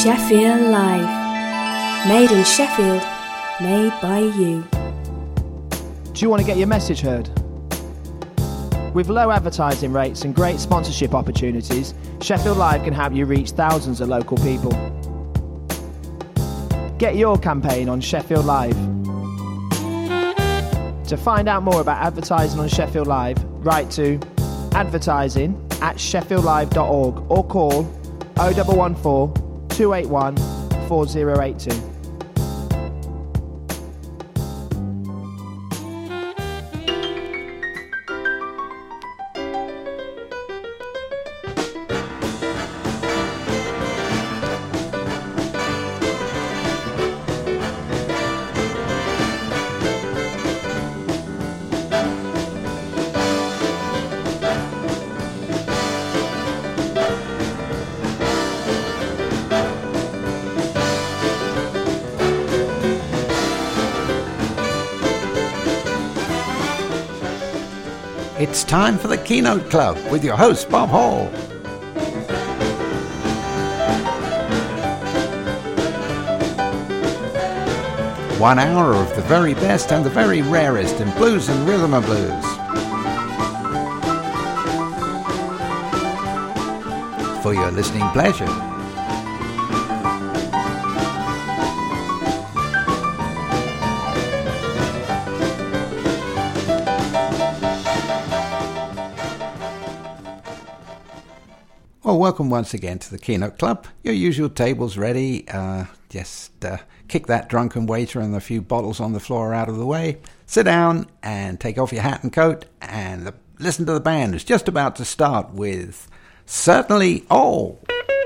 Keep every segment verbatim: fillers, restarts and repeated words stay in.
Sheffield Live. Made in Sheffield, made by you. Do you want to get your message heard? With low advertising rates and great sponsorship opportunities, Sheffield Live can help you reach thousands of local people. Get your campaign on Sheffield Live. To find out more about advertising on Sheffield Live, write to advertising at sheffield live dot org or call oh one one four, two eight one, four oh eight two. It's time for the Keynote Club with your host, Bob Hall. One hour of the very best and the very rarest in blues and rhythm and blues. For your listening pleasure. Well, welcome once again to the Keynote Club. Your usual table's ready. Uh, just uh, kick that drunken waiter and a few bottles on the floor out of the way. Sit down and take off your hat and coat and listen to the band who's just about to start with Certainly All.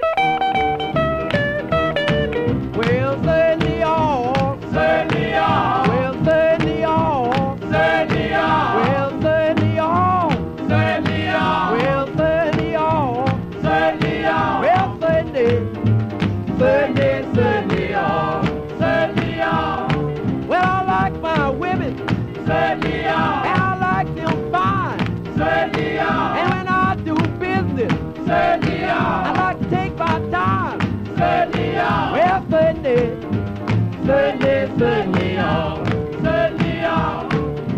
Well, certainly all, certainly all. Well, certainly all, certainly all. Well, certainly all, certainly all. Well, certainly all, certainly all. Well, certainly, certainly, certainly all, certainly all. Well, I like my women, certainly all. And I like them fine, certainly all. And when I do business, certainly all. I like to take my time, certainly all. Well, certainly, certainly, certainly all, certainly all.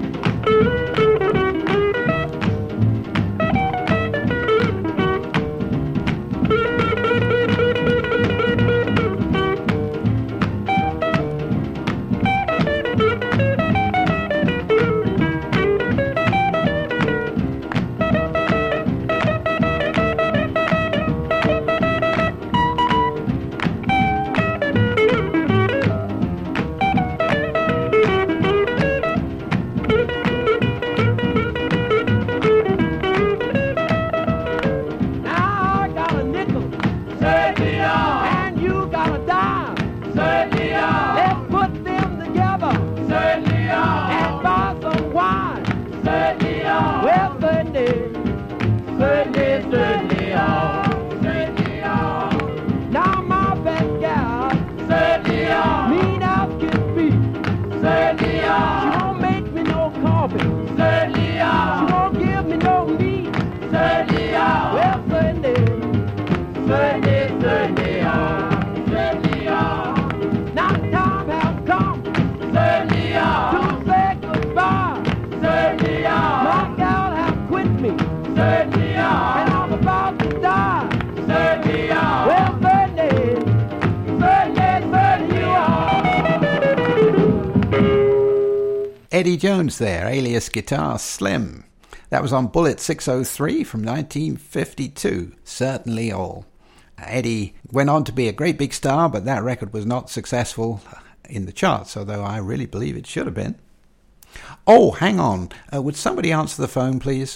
Eddie Jones there, alias Guitar Slim. That was on Bullet six oh three from nineteen fifty-two, Certainly All. Eddie went on to be a great big star, but that record was not successful in the charts, although I really believe it should have been. Oh, hang on. Uh, would somebody answer the phone, please?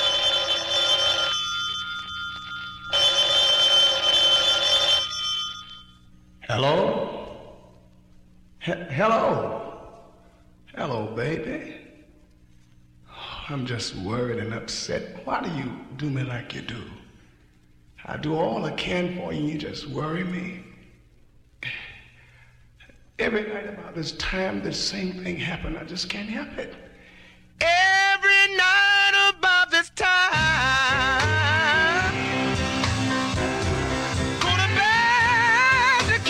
Hello? H- hello? Hello, baby. I'm just worried and upset. Why do you do me like you do? I do all I can for you and you just worry me. Every night about this time, the same thing happened. I just can't help it. Every night about this time, go to bed to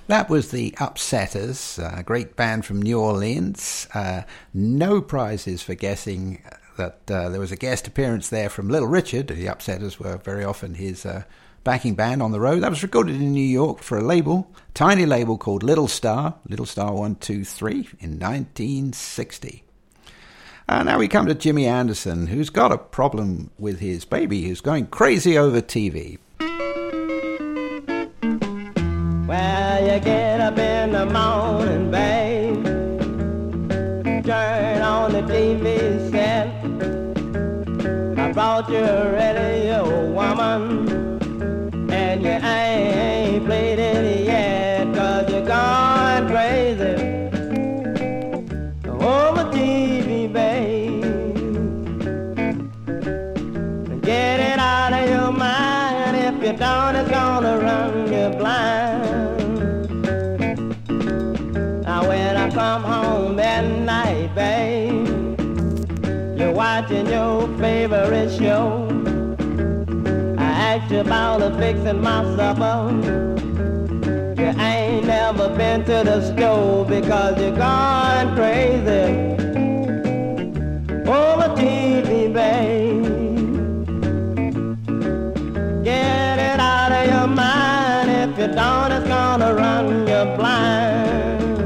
That was the Upsetters, a great band from New Orleans. Uh, no prizes for guessing that uh, there was a guest appearance there from Little Richard. The Upsetters were very often his uh, backing band on the road. That was recorded in New York for a label, tiny label called Little Star, Little Star one two three, in nineteen sixty. Uh, now we come to Jimmy Anderson, who's got a problem with his baby, who's going crazy over T V. Well, you get up in the morning, babe, turn on the T V set. I brought you a radio woman, and you ain't played it yet, 'cause you're gone crazy over T V, babe. Get it out of your mind, if you don't, it's gonna run you blind. When I come home at night, babe, you're watching your favorite show. I asked you about fixing my supper. You ain't never been to the store, because you're gone crazy over T V, babe. Get it out of your mind, if you don't, it's gonna run you blind.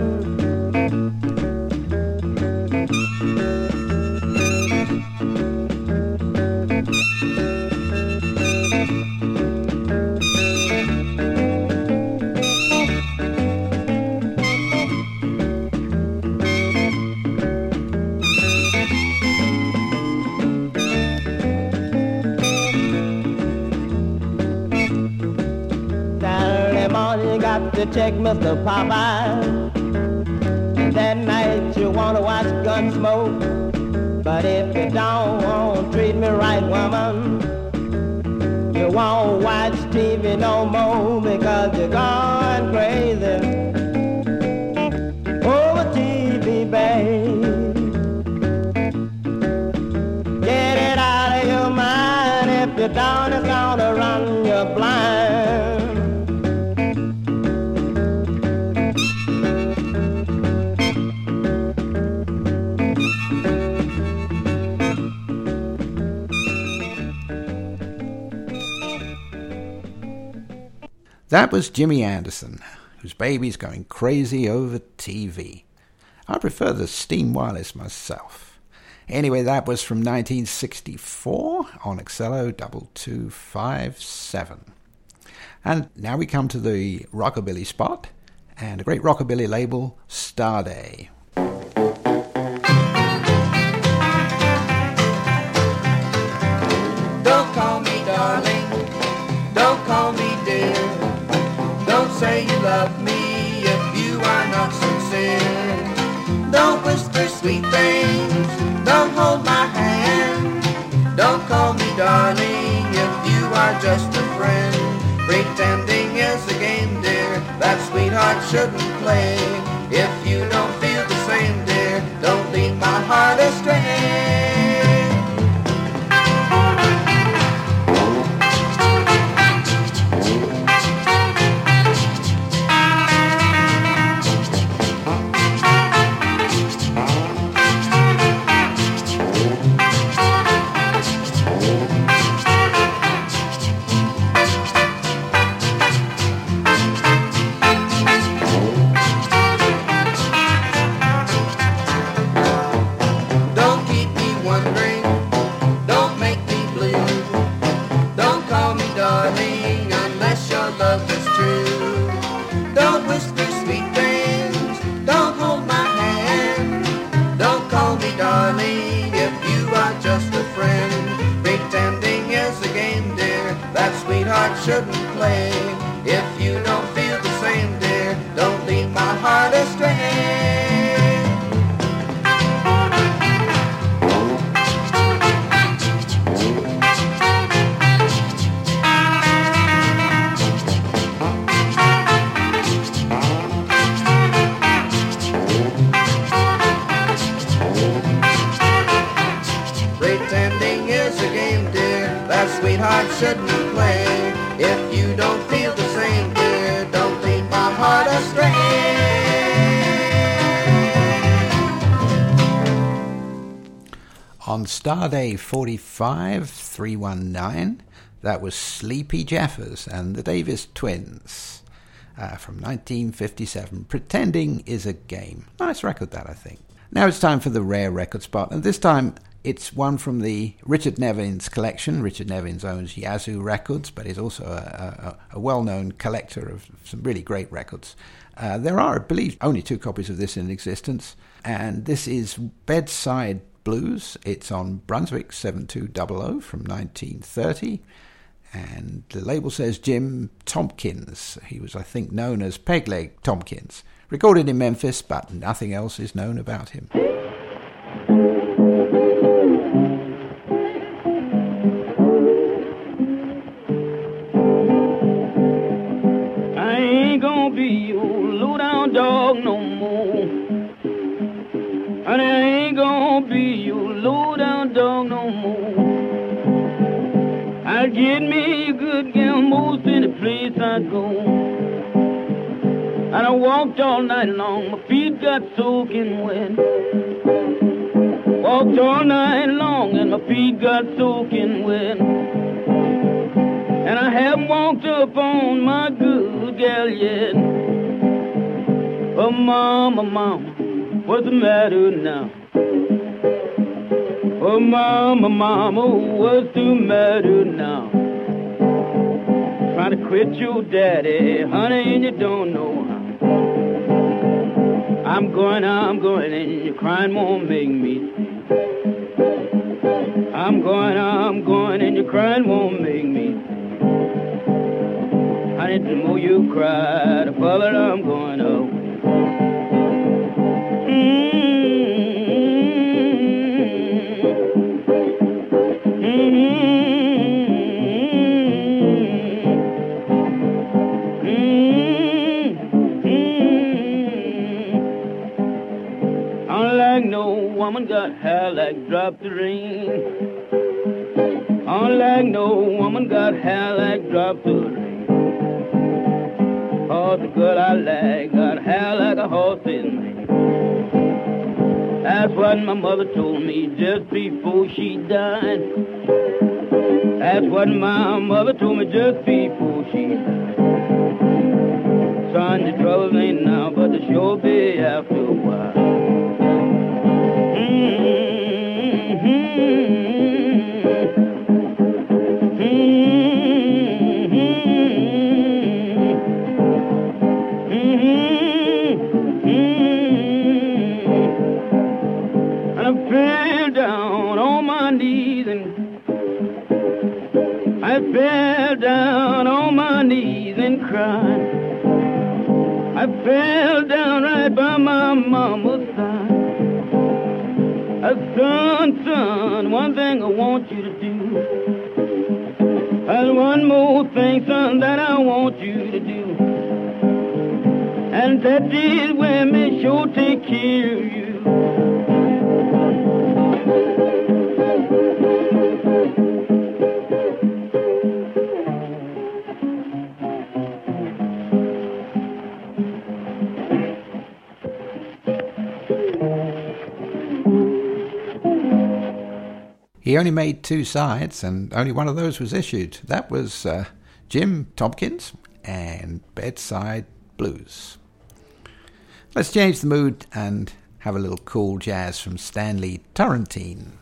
To check Mister Popeye, and that night you wanna watch Gunsmoke. But if you don't want treat me right, woman, you won't watch T V no more, because you're gone crazy over T V, babe. Get it out of your mind, if you don't, it's gonna run you blind. That was Jimmy Anderson, whose baby's going crazy over T V. I prefer the Steam Wireless myself. Anyway, that was from nineteen sixty-four, Onyx Cello two two five seven. And now we come to the rockabilly spot, and a great rockabilly label, Starday. Don't call me darling, don't call me dear. Don't say you love me if you are not sincere. Don't whisper sweet things, don't hold my hand. Don't call me darling if you are just a friend. Pretending is a game, dear, that sweetheart shouldn't play. If you don't feel the same, dear, don't lead my heart astray. Shouldn't play. If you don't feel the same, dear, don't lead my heart astray. Pretending is a game, dear, that sweetheart shouldn't play. If you don't feel the same, dear, don't lead my heart astray. On Starday forty-five, three one nine, that was Sleepy Jeffers and the Davis Twins uh, from nineteen fifty-seven. Pretending is a Game. Nice record that, I think. Now it's time for the rare record spot, and this time it's one from the Richard Nevins collection. Richard Nevins owns Yazoo Records, but he's also a, a, a well-known collector of some really great records. Uh, there are, I believe, only two copies of this in existence, and this is Bedside Blues. It's on Brunswick seven two zero zero from nineteen thirty, and the label says Jim Tompkins. He was, I think, known as Pegleg Tompkins. Recorded in Memphis, but nothing else is known about him. Dog no more, and I ain't gonna be your low down dog no more. I'll get me a good gal most any place I go. And I walked all night long, my feet got soaking wet. Walked all night long and my feet got soaking wet. And I haven't walked up on my good gal yet. Oh, mama, mama, what's the matter now? Oh, mama, mama, what's the matter now? Trying to quit your daddy, honey, and you don't know how. I'm going, I'm going, and your crying won't make me. I'm going, I'm going, and your crying won't make me. Honey, the more you cry, the further I'm going away. Woman got hair like drop the rain. Unlike no woman got hair like drop the rain. Oh, the girl I like got hair like a horse in mane. That's what my mother told me just before she died. That's what my mother told me just before she died. Son, the trouble ain't now, but the sure be after a while. I fell down on my knees and cried. I fell down right by my mama's side. I said, son, son, one thing I want you to do. There's one more thing, son, that I want you to do. And that is women sure take care of you. He only made two sides, and only one of those was issued. That was uh, Jim Tompkins and Bedside Blues. Let's change the mood and have a little cool jazz from Stanley Turrentine.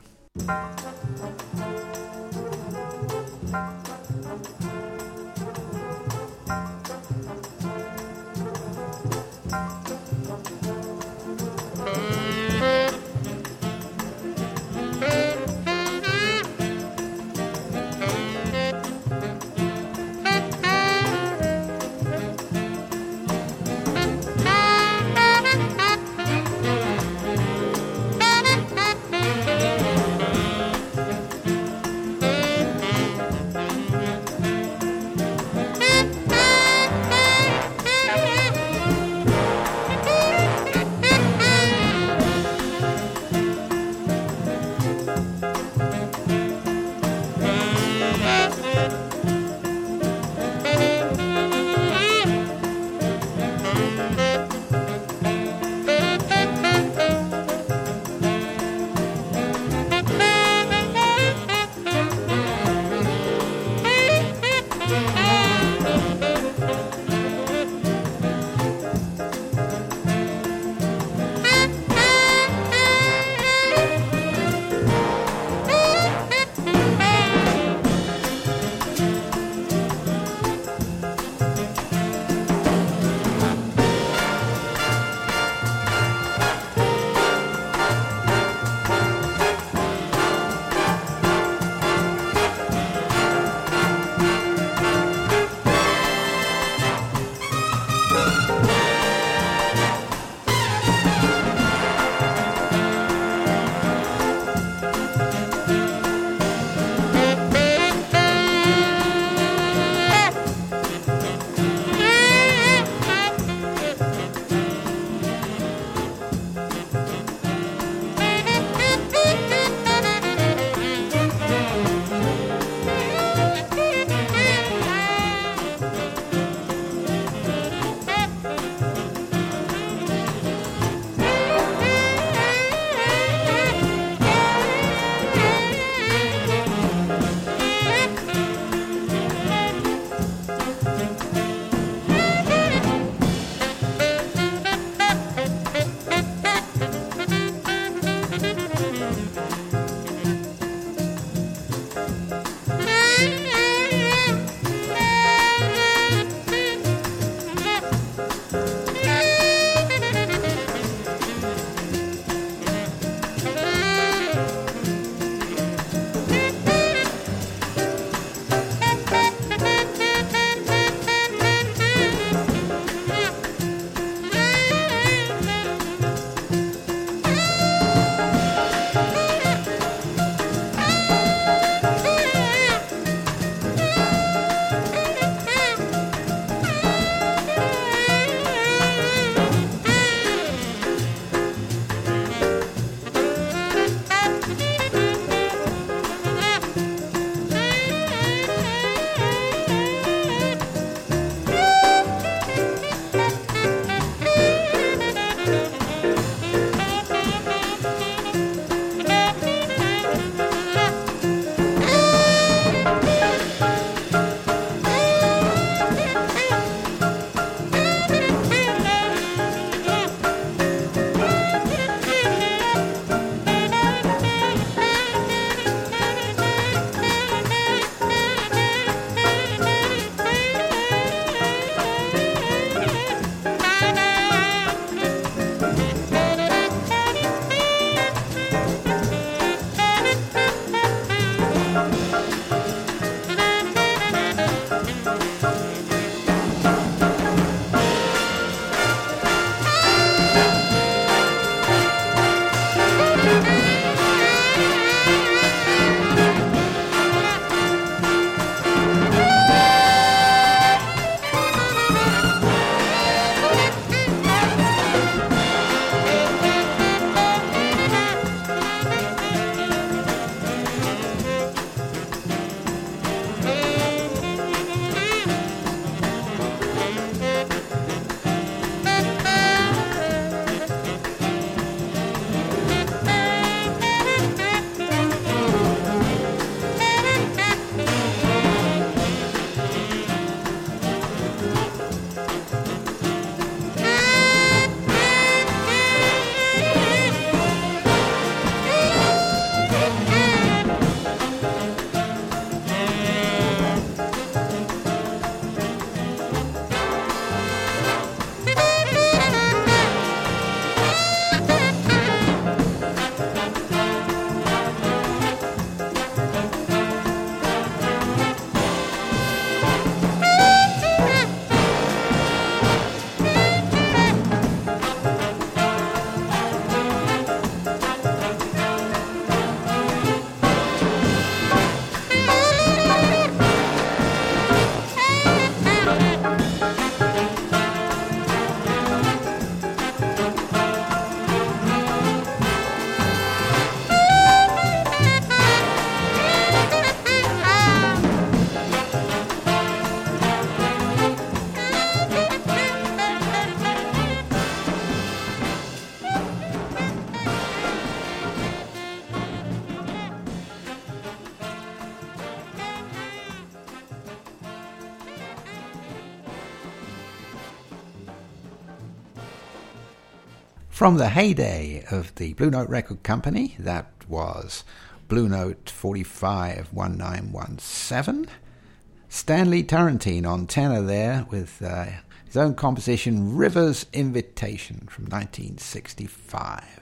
From the heyday of the Blue Note Record Company, that was Blue Note forty-five nineteen seventeen. Stanley Turrentine on tenor there with uh, his own composition River's Invitation from nineteen sixty-five.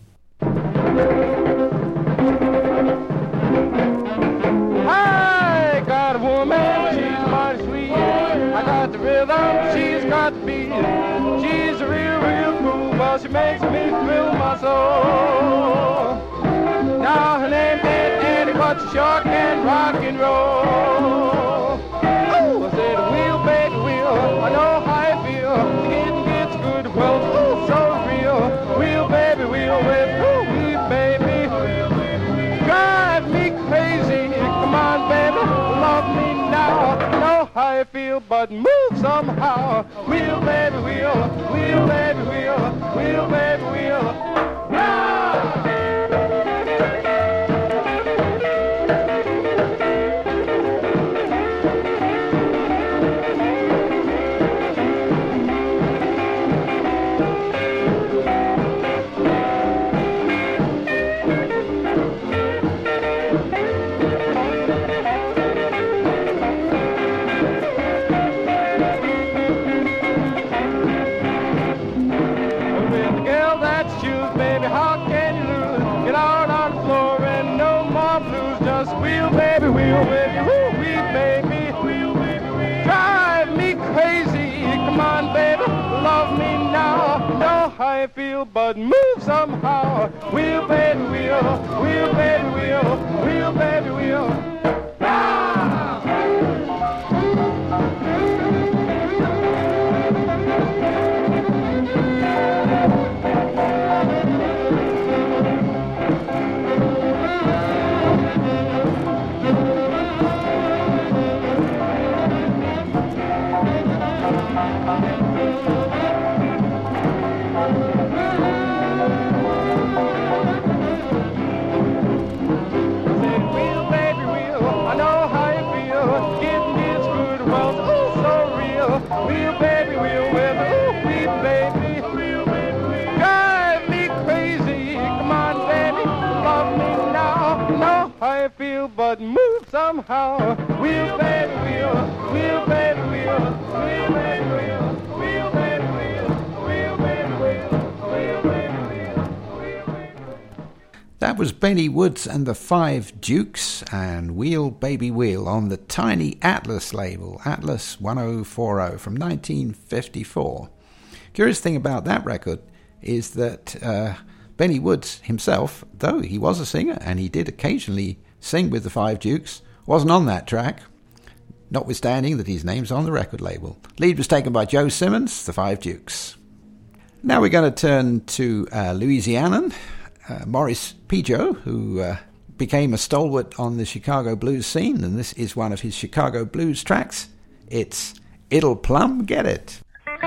I got a woman, she's mighty sweet. I got the rhythm, she's got the beat. She's a real, real cool, but she makes me thrill my soul. Now her name ain't Annie, but she sure can rock and roll. Ooh, I said, wheel, baby, wheel, I know how I feel. The kitten gets good, well, ooh, so real. Wheel, baby, wheel, with ooh, wheel, baby. Drive me crazy, come on, baby, love me now. Know how I feel, but move somehow. Wheel, baby, wheel, wheel, baby, wheel, wheel, baby, wheel. Yeah! Wheel, baby, woo, wee, baby, wheel, baby, wheel. Drive me crazy, come on, baby, love me now. Know how I feel, but move somehow. Wheel, baby, wheel, wheel, baby, wheel, wheel, baby, wheel. But move somehow. Wheel, baby, wheel, wheel, baby, wheel, wheel, baby, wheel, wheel, baby, wheel, wheel, baby, wheel, wheel, baby, wheel, wheel, baby. That was Benny Woods and the Five Dukes and Wheel Baby Wheel on the tiny Atlas label, Atlas ten forty from nineteen fifty-four. Curious thing about that record is that uh, Benny Woods himself, though he was a singer and he did occasionally sing with the Five Dukes, wasn't on that track, notwithstanding that his name's on the record label. Lead was taken by Joe Simmons, the Five Dukes. Now we're going to turn to uh, Louisianan, uh, Maurice Pigeot, who uh, became a stalwart on the Chicago blues scene, and this is one of his Chicago blues tracks. It's It'll Plumb Get It.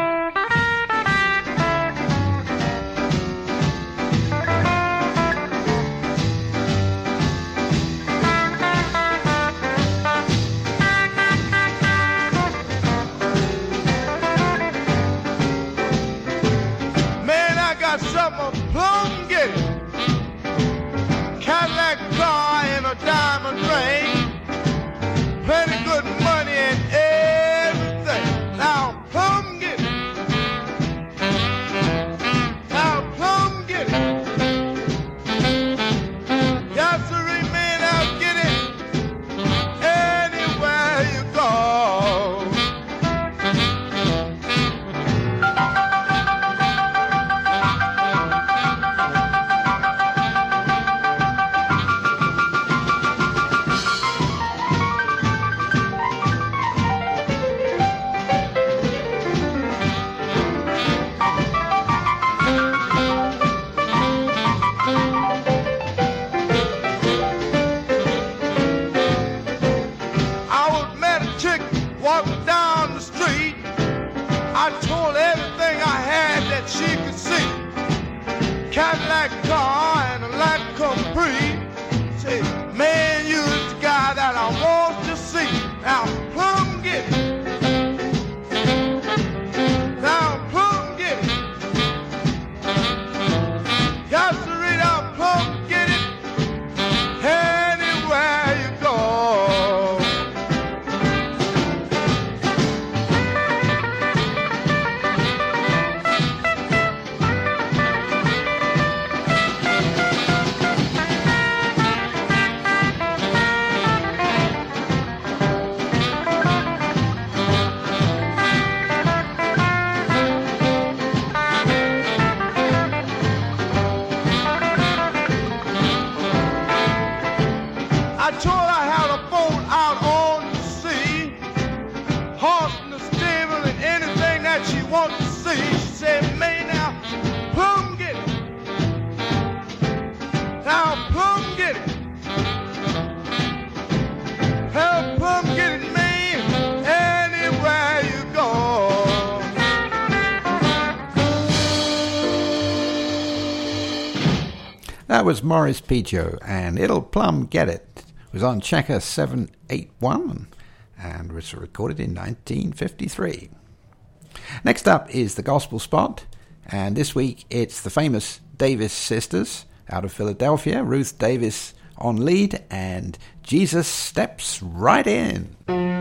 Diamond ring, plenty good money and everything. Now come get it. Now come get it. Yes, sir, man, I'll get it anywhere you go. told her how to boat out on the sea, horse in the stable and anything that she wants to see. She said, "May now, plum get it. Now plum get it. Help plum get it, man, anywhere you go." That was Morris Pichot, and It'll Plum Get It. It was on Checker seven eight one and was recorded in nineteen fifty-three. Next up is the Gospel Spot, and this week it's the famous Davis Sisters out of Philadelphia, Ruth Davis on lead, and Jesus Steps Right In.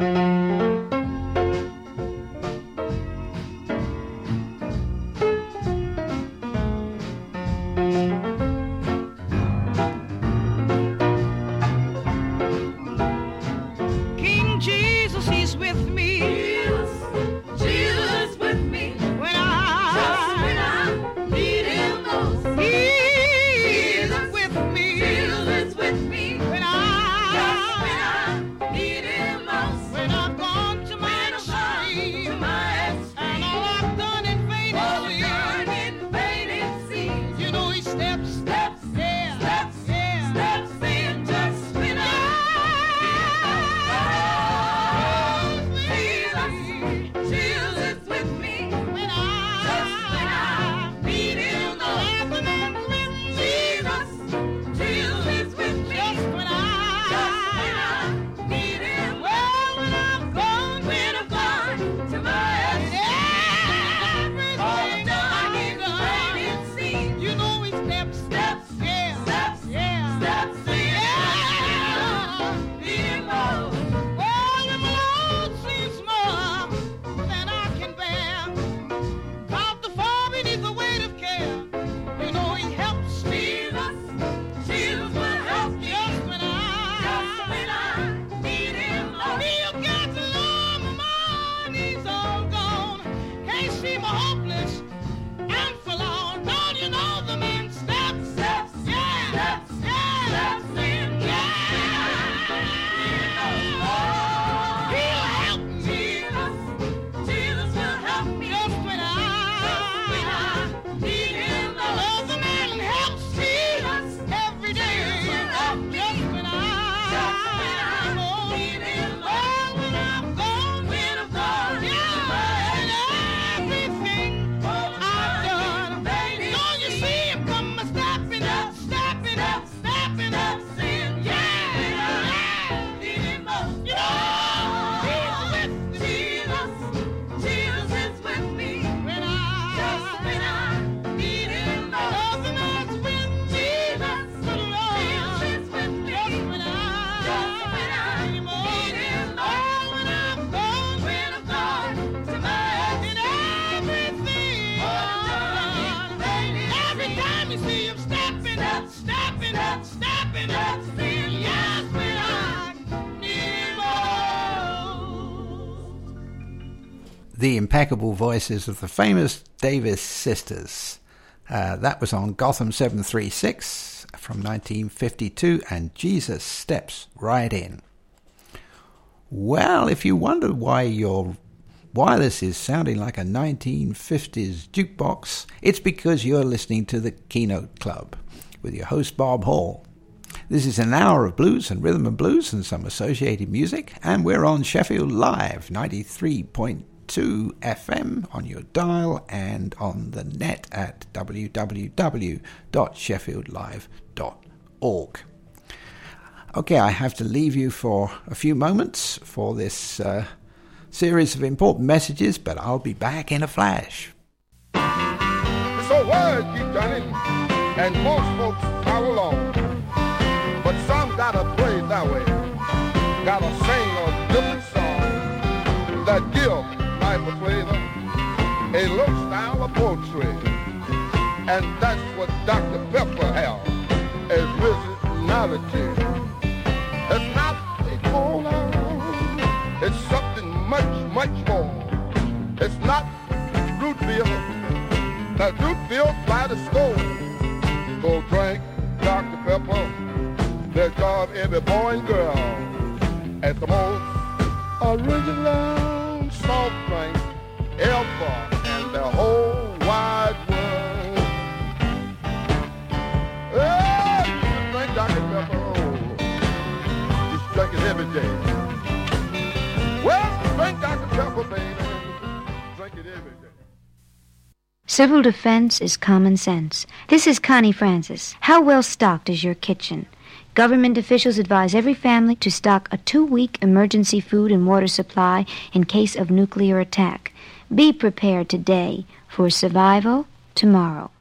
The impeccable voices of the famous Davis Sisters. Uh, that was on Gotham seven three six from nineteen fifty-two, and Jesus Steps Right In. Well, if you wonder why your wireless is sounding like a nineteen fifties jukebox, it's because you're listening to the Keynote Club with your host Bob Hall. This is an hour of blues and rhythm and blues and some associated music, and we're on Sheffield Live ninety-three point two F M on your dial and on the net at w w w dot sheffield live dot org. Okay, I have to leave you for a few moments for this uh, series of important messages, but I'll be back in a flash. So words keep turning, and most folks follow along. But some gotta play that way, gotta sing a different song that give life a flavor, a low style of poetry. And that's what Doctor Pepper has, a originality. It's not a cola, it's something much, much more. It's not root beer, that root beer by the stove. Go drink Doctor Pepper, Let's guard every boy and girl at the most original soft drink ever in the whole wide world. Hey, you drink Doctor Pepper, oh, you drink it every day. Well, drink Doctor Pepper, baby, drink it every day. Civil defense is common sense. This is Connie Francis. How well stocked is your kitchen? Government officials advise every family to stock a two-week emergency food and water supply in case of nuclear attack. Be prepared today for survival tomorrow.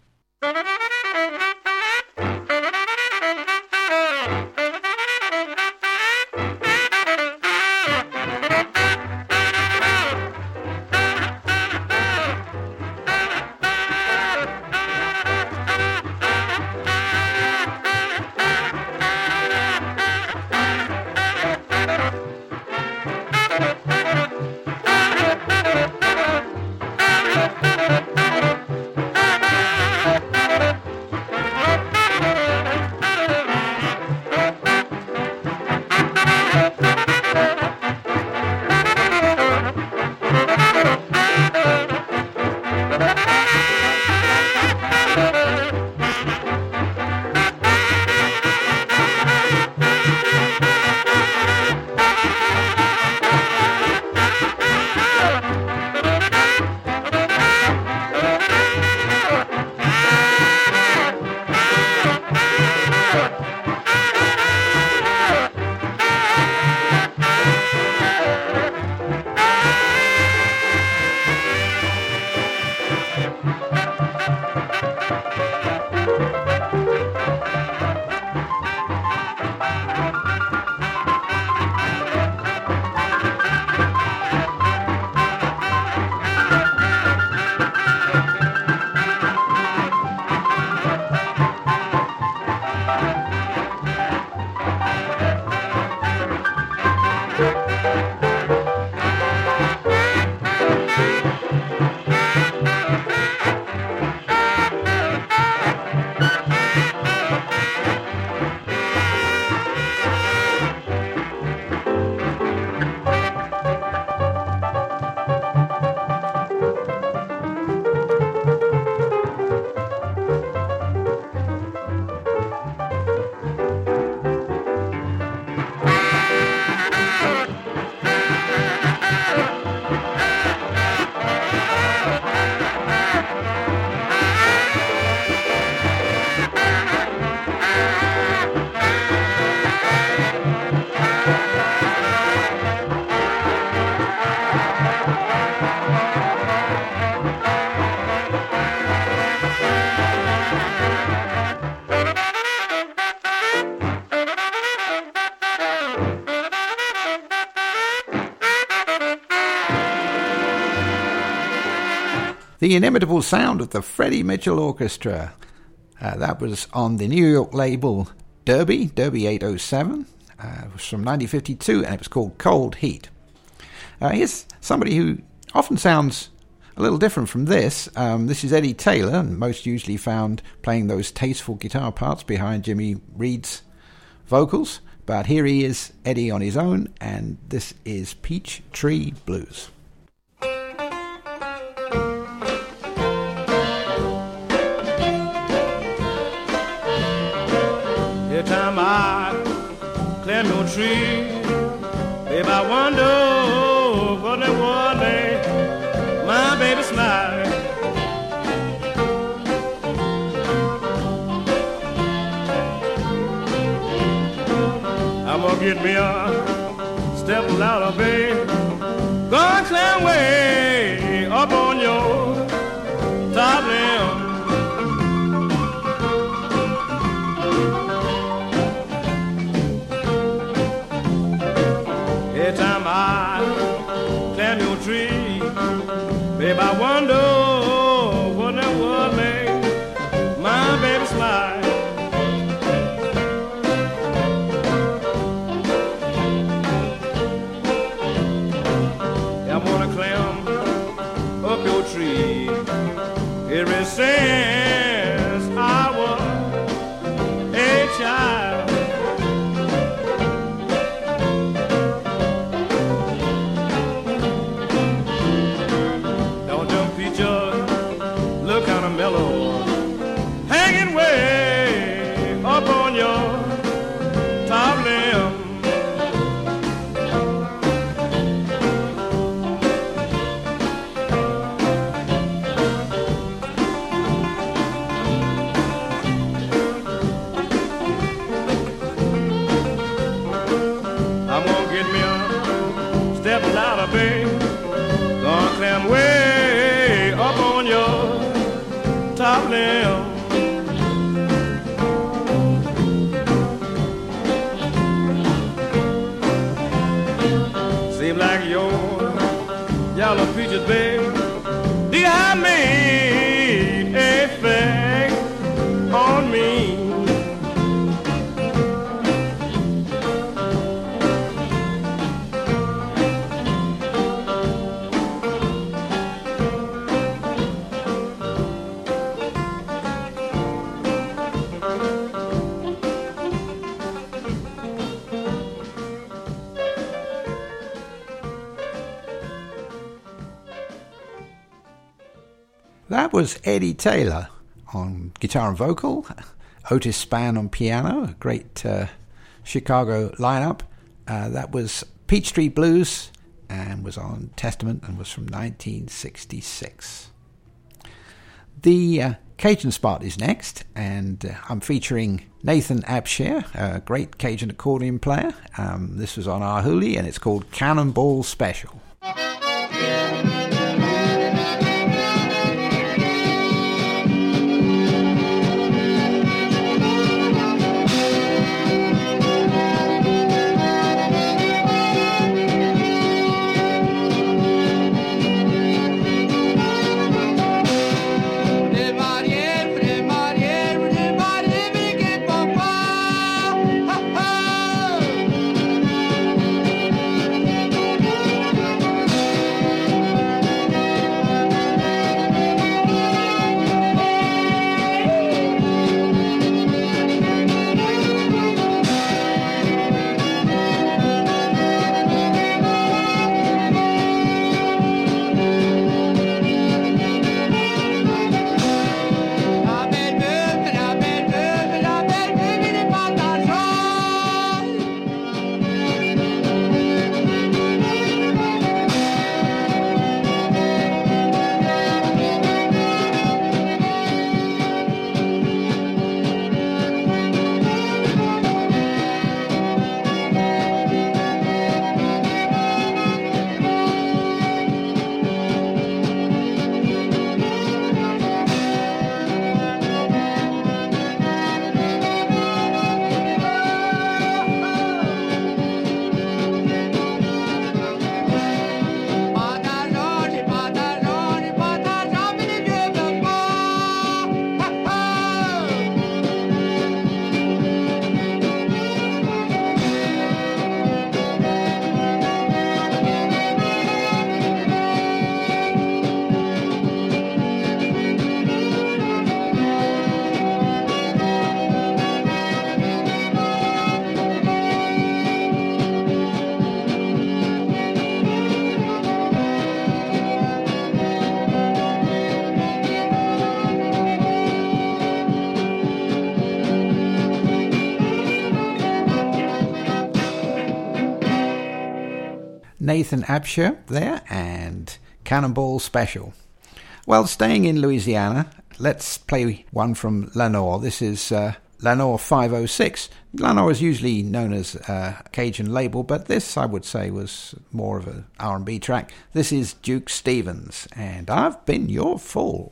The inimitable sound of the Freddie Mitchell Orchestra. Uh, that was on the New York label Derby, Derby eight oh seven. Uh, it was from nineteen fifty-two, and it was called Cold Heat. Uh, here's somebody who often sounds a little different from this. Um, this is Eddie Taylor, most usually found playing those tasteful guitar parts behind Jimmy Reed's vocals. But here he is, Eddie on his own, and this is Peach Tree Blues. Every time I climb your tree, babe, I wonder what it was that my baby smiled. I'm gonna get me a step louder, babe. Gonna climb way up on your top limb. Every time I climb your tree, babe, I wonder what that would make my baby smile. I wanna climb up your tree ever since I was a child. fellow preachers, babe, did I made effect on me? That was Eddie Taylor on guitar and vocal, Otis Spann on piano, a great uh, Chicago lineup. Uh, that was Peachtree Blues and was on Testament and was from nineteen sixty-six. The uh, Cajun Spot is next, and uh, I'm featuring Nathan Abshire, a great Cajun accordion player. Um, this was on our Hooli, and it's called Cannonball Special. Nathan Abshire there, and Cannonball Special. Well, staying in Louisiana, let's play one from Lenore. This is uh, Lenore five oh six. Lenore is usually known as a Cajun label, but this, I would say, was more of an R and B track. This is Duke Stevens, and I've Been Your Fool.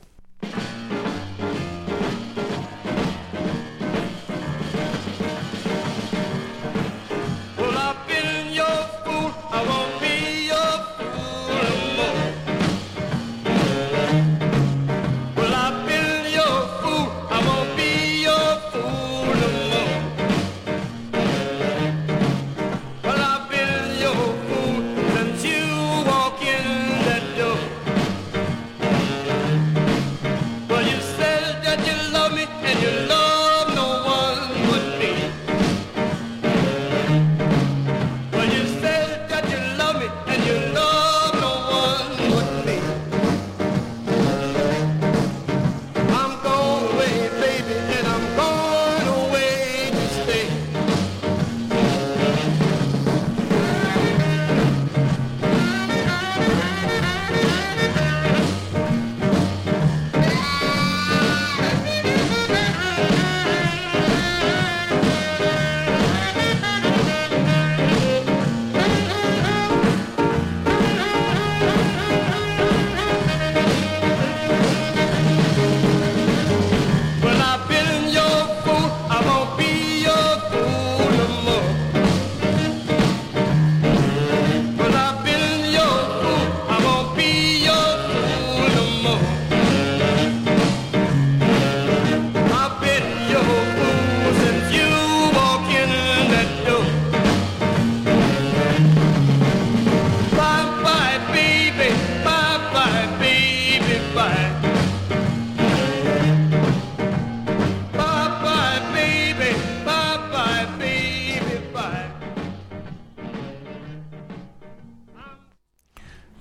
Well, you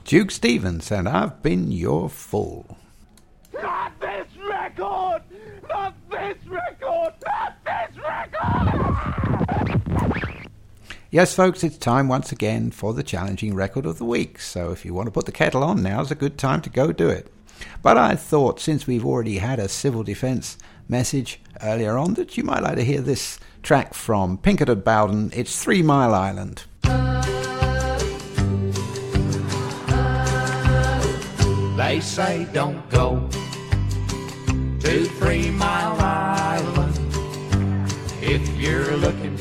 Duke Stevens, and I've been your fool. Not this record! Not this record! Not this record! Yes, folks, it's time once again for the challenging record of the week. So if you want to put the kettle on, now's a good time to go do it. But I thought, since we've already had a civil defence message earlier on, that you might like to hear this track from Pinkerton Bowden. It's Three Mile Island. They say don't go to Three Mile Island if you're looking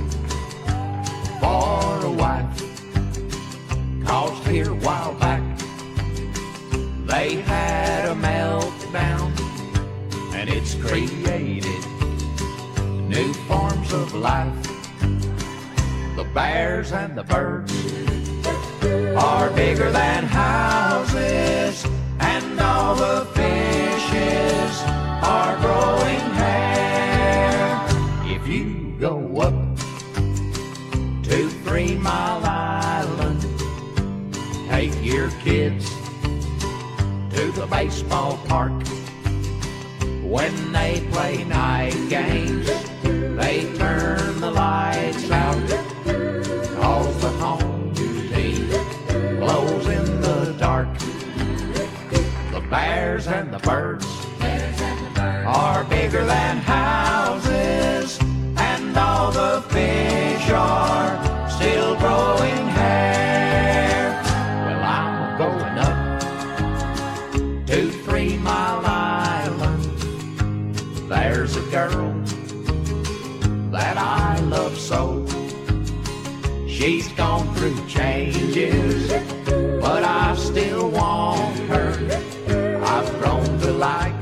for a wife. 'Cause here a while back they had a meltdown, and it's created new forms of life. The bears and the birds are bigger than houses, and all the fishes are growing hair. If you go up to Three Mile Island, take your kids to the baseball park. When they play night games, they turn the lights out, 'cause the home team blows in the dark. The bears and the birds are bigger than houses, and all the fish are still growing hair. Well, I'm going up to Three Mile Island. There's a girl that I love so. She's gone through changes, but I still want her. I've grown to like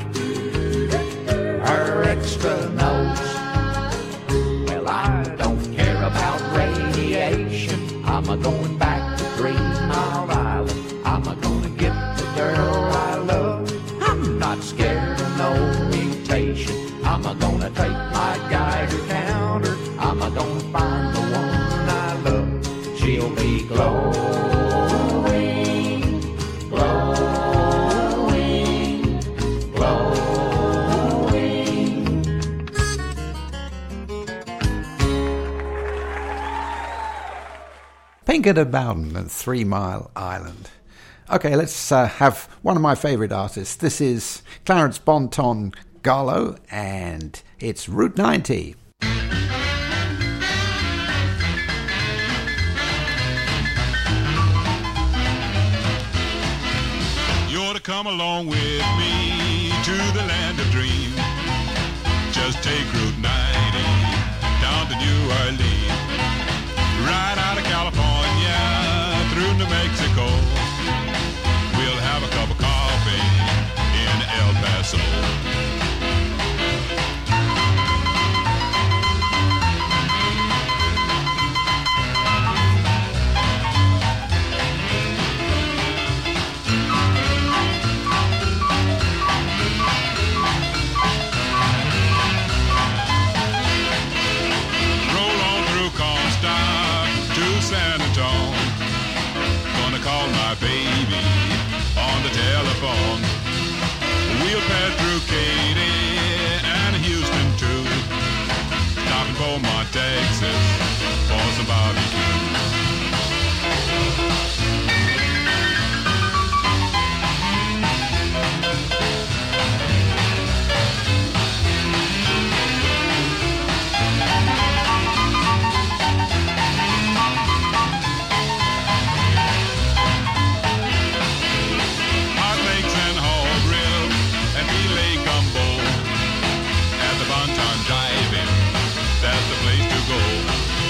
her extra nose. Well, I don't care about radiation. I'm a going back to Three Mile Island. I'm a gonna get the girl I love. I'm not scared of no mutation. I'm a gonna take my Geiger counter. I'm a gonna find the one I love. She'll be glowing, glowing, glowing. Pinkerton Bowden and Three Mile Island. Okay, let's uh, have one of my favourite artists. This is Clarence Bonton Garlow, and it's Route ninety. You ought to come along with me to the land of dreams. Just take Route ninety down to New Orleans. Right out of California through New Mexico. We'll have a cup of coffee in El Paso. San Antonio, gonna call my baby on the telephone. We'll pass through Katy and Houston too, stopping Beaumont, Texas for some barbecue. That's the place to go.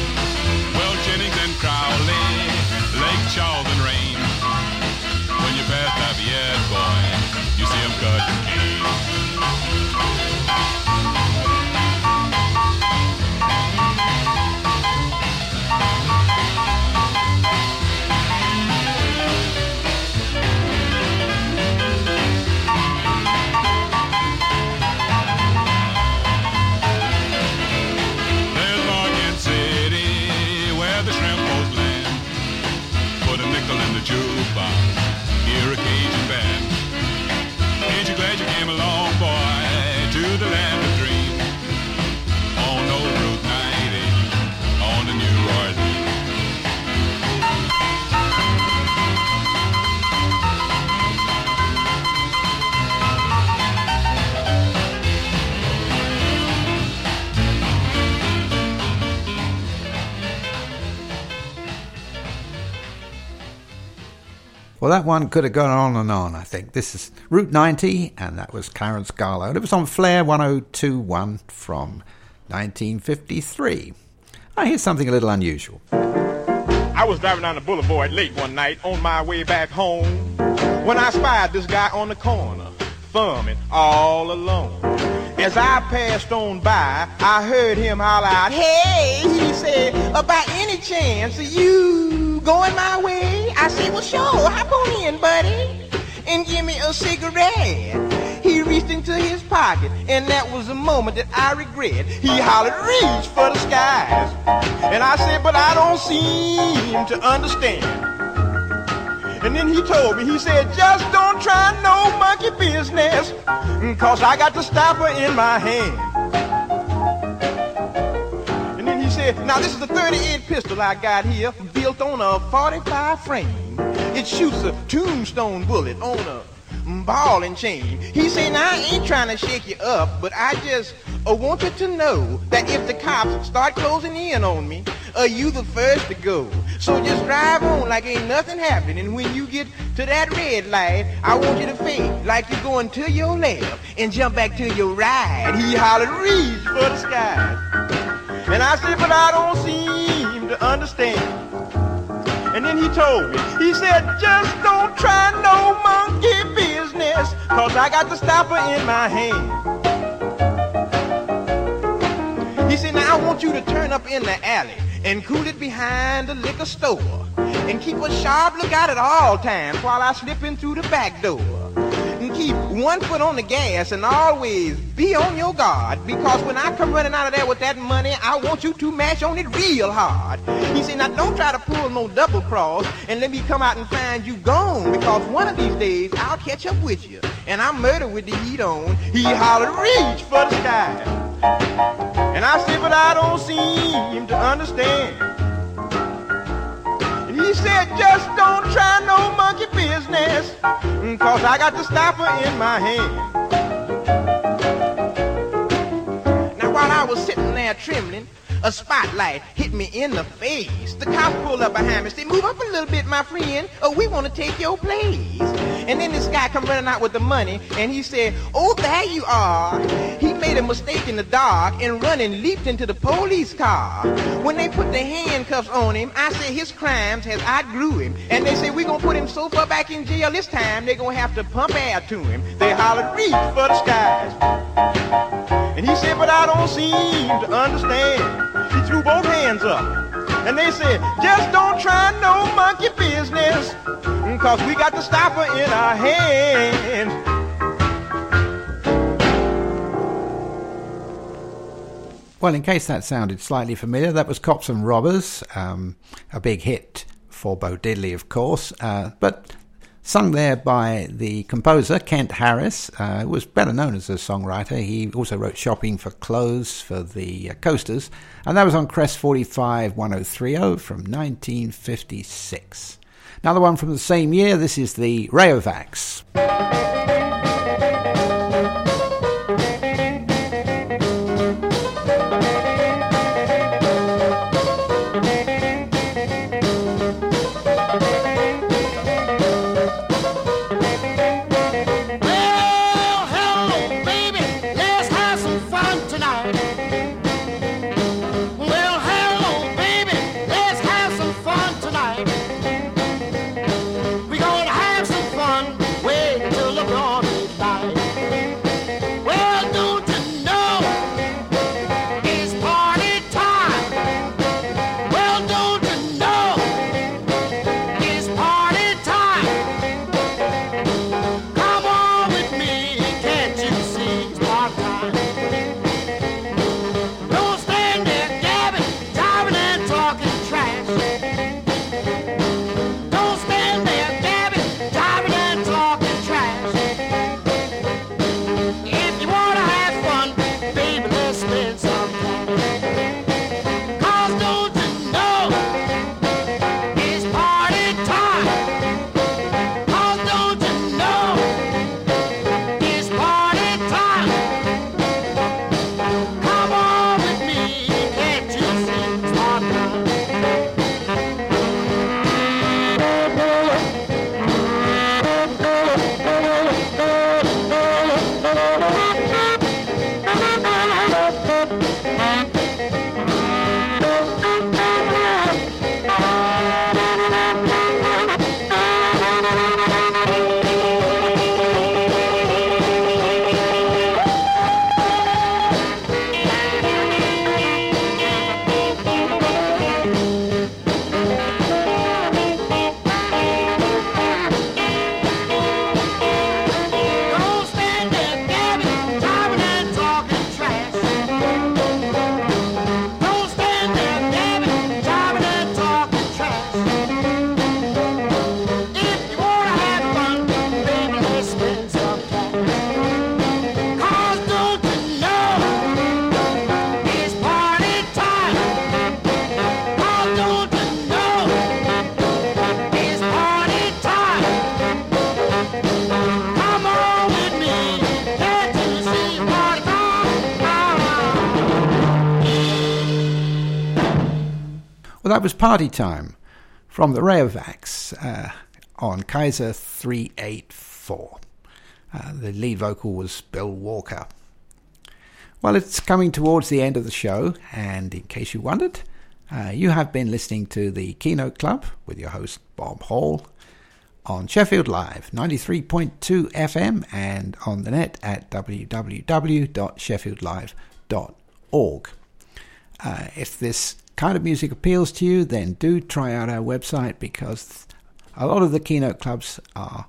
Well, that one could have gone on and on, I think. This is Route ninety, and that was Clarence Garlow. It was on Flair one oh two point one from nineteen fifty-three. I hear something a little unusual. I was driving down the boulevard late one night on my way back home when I spied this guy on the corner, thumbing all alone. As I passed on by, I heard him holler out, "Hey," he said, "about any chance of you going my way?" I said, "Well, sure, hop on in, buddy, and give me a cigarette." He reached into his pocket, and that was a moment that I regret. He hollered, "Reach for the skies." And I said, "But I don't seem to understand." And then he told me, he said, "Just don't try no monkey business, cause I got the stopper in my hand." And then he said, "Now this is a thirty-eight pistol I got here, built on a forty-five frame. It shoots a tombstone bullet on a ball and chain." He said, "Now I ain't trying to shake you up, but I just uh, want you to know that if the cops start closing in on me, uh, you the first to go. So just drive on like ain't nothing happening. And when you get to that red light, I want you to fake like you're going to your left and jump back to your right." He hollered, "Reach for the sky." And I said, "But I don't seem to understand." And then he told me, he said, "Just don't try no monkey business, cause I got the stopper in my hand." He said, "Now I want you to turn up in the alley and cool it behind the liquor store, and keep a sharp lookout at all times while I slip in through the back door. And keep one foot on the gas and always be on your guard, because when I come running out of there with that money, I want you to mash on it real hard." He said, "Now don't try to pull no double cross and let me come out and find you gone, because one of these days I'll catch up with you and I'll murder with the heat on." He hollered, "Reach for the sky." And I said, "But I don't seem to understand." And he said, "Just don't try no monkey business, cause I got the stopper in my hand." Now while I was sitting there trembling, a spotlight hit me in the face. The cop pulled up behind me and said, "Move up a little bit, my friend, or we want to take your place." And then this guy come running out with the money, and he said, "Oh, there you are." He made a mistake in the dark and run and leaped into the police car. When they put the handcuffs on him, I said his crimes has outgrew him. And they said, "We're going to put him so far back in jail this time, they're going to have to pump air to him." They hollered, "Reach for the skies." And he said, "But I don't seem to understand." He threw both hands up, and they said, "Just don't try no monkey business, cause we got the stopper in our hands." Well, in case that sounded slightly familiar, that was Cops and Robbers, um, a big hit for Bo Diddley, of course, uh, but sung there by the composer, Kent Harris, uh, who was better known as a songwriter. He also wrote Shopping for Clothes for the uh, Coasters, and that was on Crest forty-five one oh three oh from nineteen fifty-six. Another one from the same year, this is the Rayovacs. We're gonna have some fun, wait until the dawn. Well, that was Party Time from the Rayovacs uh, on Kaiser three eighty-four. Uh, the lead vocal was Bill Walker. Well, it's coming towards the end of the show, and in case you wondered, uh, you have been listening to the Keynote Club with your host Bob Hall on Sheffield Live, ninety-three point two F M, and on the net at w w w dot sheffield live dot org. Uh, if this kind of music appeals to you, then do try out our website, because a lot of the Keynote Clubs are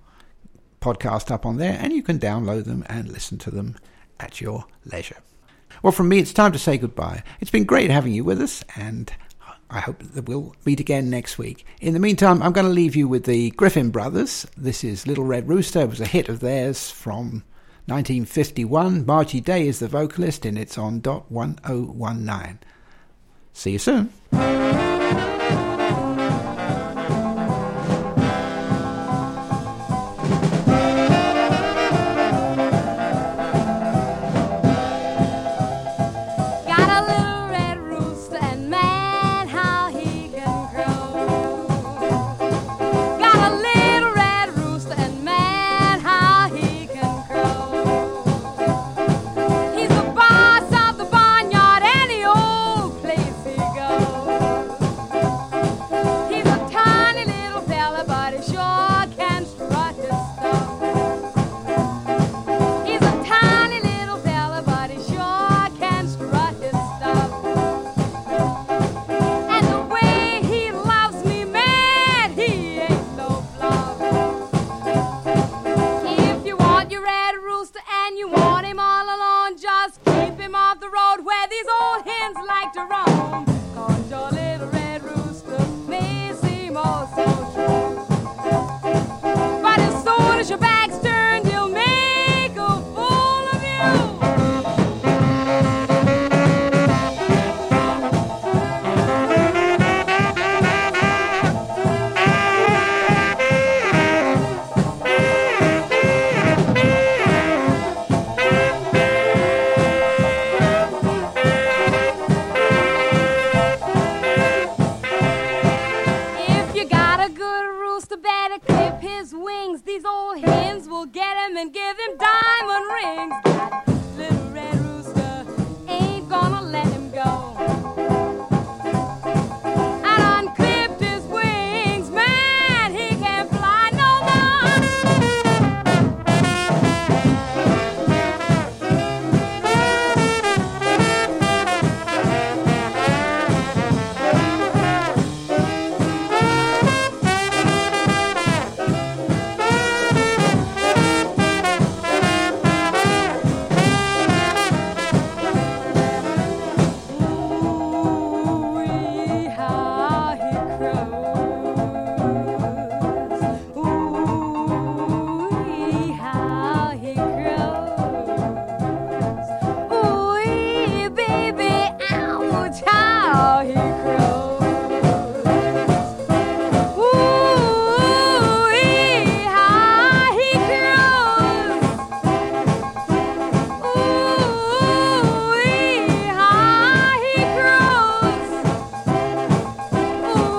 podcast up on there, and you can download them and listen to them at your leisure. Well, from me, it's time to say goodbye. It's been great having you with us, and I hope that we'll meet again next week. In the meantime, I'm going to leave you with the Griffin Brothers. This is Little Red Rooster. It was a hit of theirs from nineteen fifty-one. Margie Day is the vocalist, and it's on dot one oh one nine. See you soon. These old hens will get him and give him diamond rings.